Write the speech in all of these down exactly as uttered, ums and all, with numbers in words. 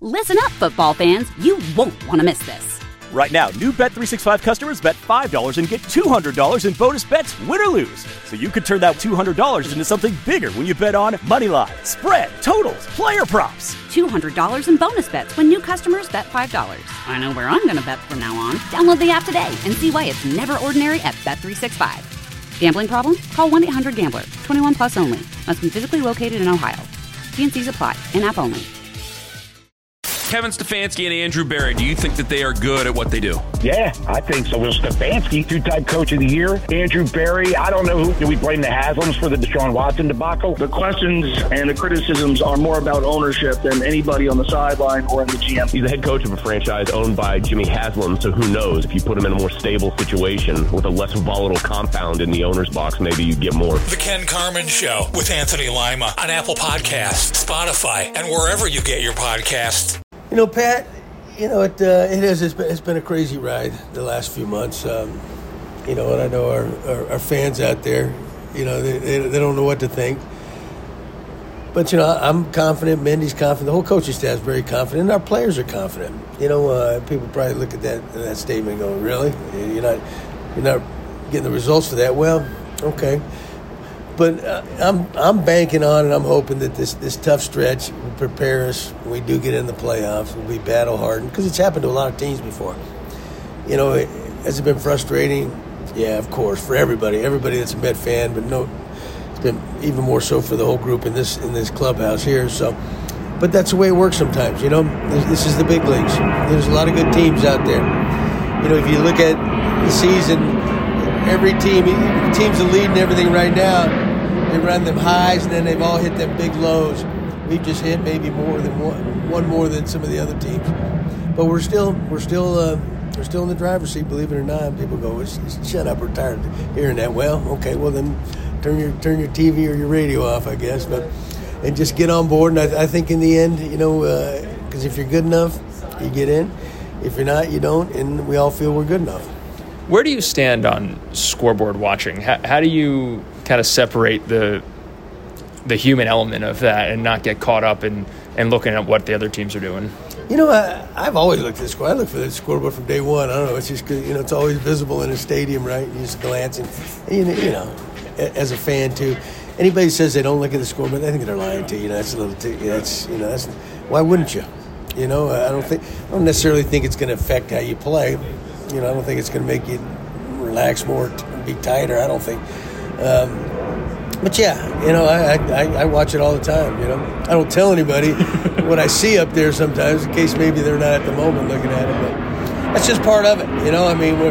Listen up, football fans. You won't want to miss this. Right now, new Bet three sixty-five customers bet five dollars and get two hundred dollars in bonus bets, win or lose. So you could turn that two hundred dollars into something bigger when you bet on money line, spread, totals, player props. two hundred dollars in bonus bets when new customers bet five dollars. I know where I'm going to bet from now on. Download the app today and see why it's never ordinary at Bet three sixty-five. Gambling problem? Call one eight hundred gambler. twenty-one plus only. Must be physically located in Ohio. T and C's apply. In-app only. Kevin Stefanski and Andrew Berry, do you think that they are good at what they do? Yeah, I think so. Well, Stefanski, two-time coach of the year. Andrew Berry, I don't know who. Do we blame the Haslams for the Deshaun Watson debacle? The questions and the criticisms are more about ownership than anybody on the sideline or in the G M. He's the head coach of a franchise owned by Jimmy Haslam, so who knows? If you put him in a more stable situation with a less volatile compound in the owner's box, maybe you get more. The Ken Carman Show with Anthony Lima on Apple Podcasts, Spotify, and wherever you get your podcasts. You know, Pat, you know, it uh, it is. It's been, it's been a crazy ride the last few months. Um, you know, and I know our, our, our fans out there, you know, they, they they don't know what to think. But, you know, I'm confident. Mendy's confident. The whole coaching staff is very confident. And our players are confident. You know, uh, people probably look at that that statement and go, really? You're not, you're not getting the results for that? Well, okay. But uh, I'm I'm banking on and I'm hoping that this, this tough stretch will prepare us when we do get in the playoffs. We'll be battle-hardened because it's happened to a lot of teams before. You know, it, has it been frustrating? Yeah, of course, for everybody. Everybody that's a Met fan, but no, it's been even more so for the whole group in this in this clubhouse here. So, but that's the way it works sometimes. You know, this, this is the big leagues. There's a lot of good teams out there. You know, if you look at the season, every team, teams are leading everything right now. They run them highs, and then they've all hit them big lows. We've just hit maybe more than one, one more than some of the other teams. But we're still, we're still, uh, we're still in the driver's seat. Believe it or not, people go, it's, it's, "Shut up, we're tired of hearing that." Well, okay, well then, turn your turn your T V or your radio off, I guess. But and just get on board. And I, I think in the end, you know, because uh, if you're good enough, you get in. If you're not, you don't. And we all feel we're good enough. Where do you stand on scoreboard watching? How, how do you kind of separate the the human element of that and not get caught up in, in looking at what the other teams are doing? You know, I, I've always looked at the score. I look for the scoreboard from day one. I don't know. It's just, you know, it's always visible in a stadium, right? You just glance and, and you know, as a fan too. Anybody says they don't look at the scoreboard, I think they're lying to you. You know, that's a little. T- that's you know, that's why wouldn't you? You know, I don't think. I don't necessarily think it's going to affect how you play. You know, I don't think it's going to make you relax more, be tighter. I don't think. Um, but yeah, you know, I, I I watch it all the time. You know, I don't tell anybody what I see up there sometimes, in case maybe they're not at the moment looking at it. But that's just part of it. You know, I mean,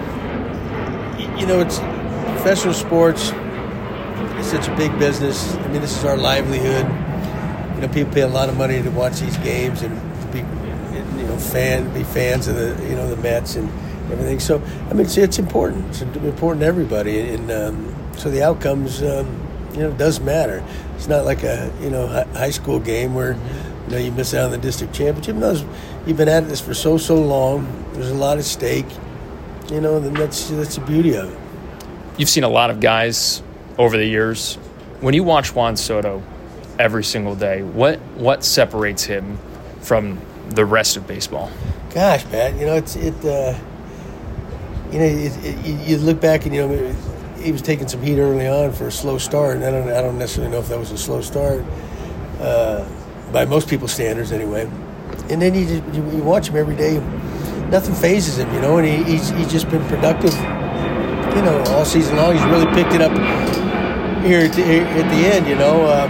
we're, you know, it's professional sports. It's such a big business. I mean, this is our livelihood. You know, people pay a lot of money to watch these games and to be, you know, fan, be fans of the, you know, the Mets and everything. So, I mean, it's, it's important. It's important to everybody. And um, so the outcomes, um, you know, does matter. It's not like a, you know, high school game where, you know, you miss out on the district championship. No, you've been at this for so, so long. There's a lot at stake. You know, and that's that's the beauty of it. You've seen a lot of guys over the years. When you watch Juan Soto every single day, what what separates him from the rest of baseball? Gosh, Pat, you know, it's it. Uh, you know, it, it, you look back and you know he was taking some heat early on for a slow start, and I don't I don't necessarily know if that was a slow start uh, by most people's standards anyway. And then you just, you watch him every day, nothing phases him, you know, and he, he's he's just been productive, you know, all season long. He's really picked it up here at the, at the end, you know. Um,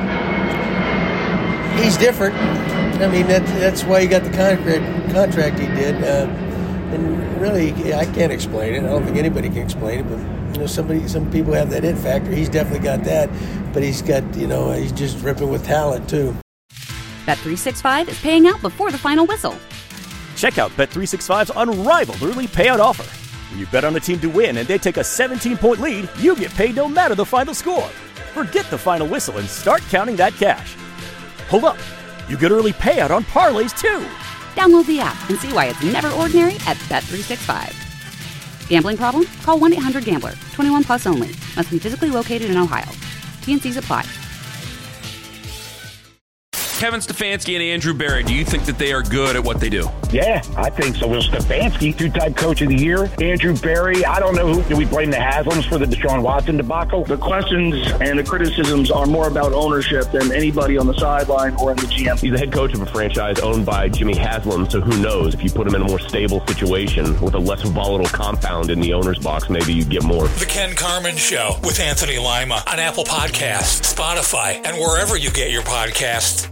he's different. I mean, that, that's why he got the contract contract he did. Uh, and really, I can't explain it. I don't think anybody can explain it. But you know, somebody, some people have that it factor. He's definitely got that. But he's got, you know, he's just dripping with talent too. Bet three sixty-five is paying out before the final whistle. Check out Bet three sixty-five's unrivaled early payout offer. When you bet on a team to win and they take a seventeen-point lead, you get paid no matter the final score. Forget the final whistle and start counting that cash. Hold up. You get early payout on parlays, too. Download the app and see why it's never ordinary at Bet three sixty-five. Gambling problem? Call one eight hundred gambler. twenty-one plus only. Must be physically located in Ohio. T and C's apply. Kevin Stefanski and Andrew Berry, do you think that they are good at what they do? Yeah, I think so. Will Stefanski, two-time coach of the year. Andrew Berry, I don't know who. Do we blame the Haslams for the Deshaun Watson debacle? The questions and the criticisms are more about ownership than anybody on the sideline or in the G M. He's the head coach of a franchise owned by Jimmy Haslam, so who knows? If you put him in a more stable situation with a less volatile compound in the owner's box, maybe you'd get more. The Ken Carman Show with Anthony Lima on Apple Podcasts, Spotify, and wherever you get your podcasts.